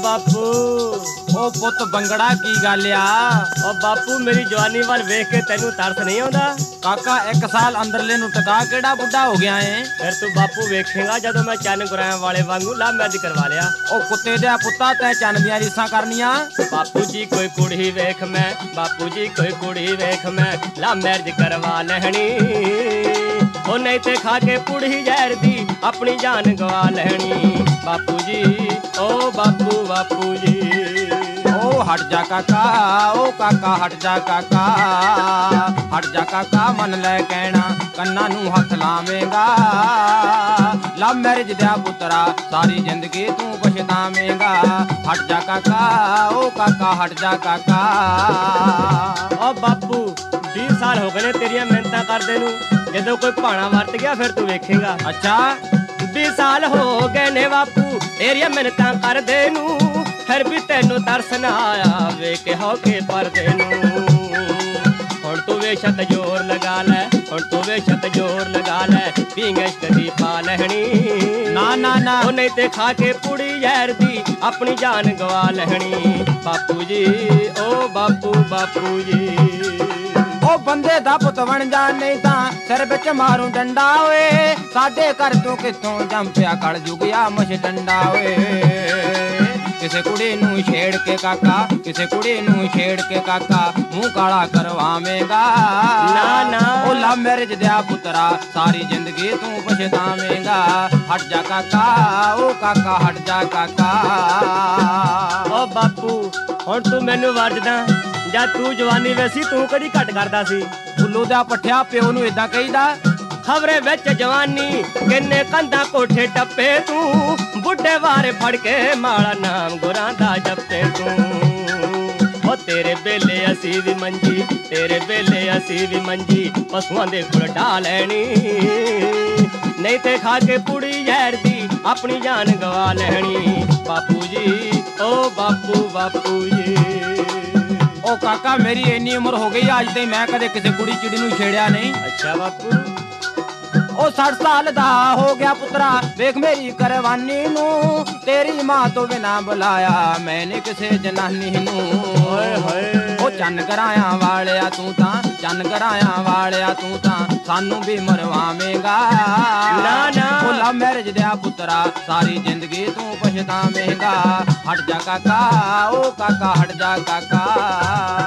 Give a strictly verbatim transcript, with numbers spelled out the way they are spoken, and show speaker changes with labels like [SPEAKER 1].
[SPEAKER 1] बापू
[SPEAKER 2] ओ पुत बंगड़ा की गल आ।
[SPEAKER 1] ओ बापू मेरी जवानी वाल वेख के तेनू तरस नहीं आउंदा?
[SPEAKER 2] काका एक साल अंदरले नु टका केड़ा बुढ़ा हो गया है।
[SPEAKER 1] फिर तू बापू वेखेगा जदों मैं चन्न गुराया वाले वांगू ला मैरिज करवा लिया।
[SPEAKER 2] ओ कुत्ते दे पुत्ता तै चन्न दियां रीसां करनियां।
[SPEAKER 1] बापू जी कोई कुड़ी वेख मैं, बापू जी कोई कुड़ी वेख मैं ला मैरिज करवा लहनी। ओ नहीं ते खा के पुड़ी जहर दी अपनी जान गवा लहनी। बापू जी ओ बापू बापू जी
[SPEAKER 2] ओ हट जा काका, ओ काका हट जा काका, हट जा काका मन ले कहना कन्ना नू हथ लावेंगा। लव मैरिज दिया पुत्रा सारी जिंदगी तू पछतावेंगा। हट जा काका, ओ काका हट जा काका।
[SPEAKER 1] ओ बापू बीस साल हो गए ने तेरिया मेहनत करदे नू, जदों कोई भाना वरत गया फिर तू वेखेगा।
[SPEAKER 2] अच्छा
[SPEAKER 1] बीस साल हो गए ने बापू तेरिया मेहनत करदे नू, फिर भी तेनू तरस ना आया वेख हो के परदे नू। हुण तू बेशक जोर लगा लै, हुण तू बेशक जोर लगा लै पींगश कदी पा लहनी।
[SPEAKER 2] ना ना ना
[SPEAKER 1] ओ नहीं ते खा के पुड़ी जहर दी अपनी जान गवा लहनी। बापू जी ओ बापू बापू जी
[SPEAKER 2] ओ बंदे दा पुत बन जा नहीं तां सिर विच मारूं डंडा ओए। साडे घर तू किथों जम पिया कल जुगिया मुछ डंडा ओए। किसे कुड़ी नू छेड़ के काका, किसे कुड़ी नू छेड़ के काका मुंह काला करवावेंगा।
[SPEAKER 1] ना ना
[SPEAKER 2] ओ लव मैरिज दिया पुत्रा सारी जिंदगी तू पछतावेंगा। हट जा काका, ओ काका हट जा काका।
[SPEAKER 1] ओ बापू हुण तू मैनू वरजदा ਜਾਂ ਤੂੰ ਜਵਾਨੀ ਵੈਸੀ ਤੂੰ ਕਿਹੜੀ ਘਟ ਕਰਦਾ ਸੀ।
[SPEAKER 2] ਫੁੱਲੂ ਦਾ ਪੱਠਿਆ ਪਿਓ ਨੂੰ ਇਦਾਂ ਕਹੀਦਾ।
[SPEAKER 1] ਖਬਰੇ ਵਿੱਚ ਜਵਾਨੀ ਕਿੰਨੇ ਕੰਧਾਂ ਕੋਠੇ ਟੱਪੇ ਤੂੰ, ਬੁੱਢੇ ਵਾਰੇ ਫੜ ਕੇ ਮਾਲਾ ਨਾਮ ਗੁਰਾਂ ਦਾ ਜਪੇ ਤੂੰ। ਉਹ ਤੇਰੇ ਵੇਲੇ ਅਸੀਂ ਵੀ ਮੰਜੀ, ਤੇਰੇ ਵੇਲੇ ਅਸੀਂ ਵੀ ਮੰਜੀ ਪਸ਼ੂਆਂ ਦੇ ਕੋਲ ਢਾ ਲੈਣੀ। ਨਹੀਂ ਤੇ ਖਾ ਕੇ ਪੁੜੀ ਜ਼ਹਿਰ ਦੀ ਆਪਣੀ ਜਾਨ ਗਵਾ ਲੈਣੀ। ਬਾਪੂ ਜੀ ਓ ਬਾਪੂ ਬਾਪੂ ਜੀ
[SPEAKER 2] ओ काका मेरी इन्नी उम्र हो गई आज तक मैं कदे किसी कुड़ी चिड़ी नू छेड़िया नहीं।
[SPEAKER 1] अच्छा बापू
[SPEAKER 2] ओ साठ साल दा हो गया पुत्रा वेख मेरी करवानी नू, तेरी मां तो बिना बुलाया मैंने किसे जनानी नू।
[SPEAKER 1] ओए होए
[SPEAKER 2] ओ चन्न कराया वालिया तू तां, चन्न कराया वालिया तू तां सानू भी मरवावेंगा।
[SPEAKER 1] ना ना
[SPEAKER 2] ओ लव मैरिज दिया पुत्रा सारी जिंदगी तू पछतावेंगा। हट जा काका, ओ काका हट जा काका।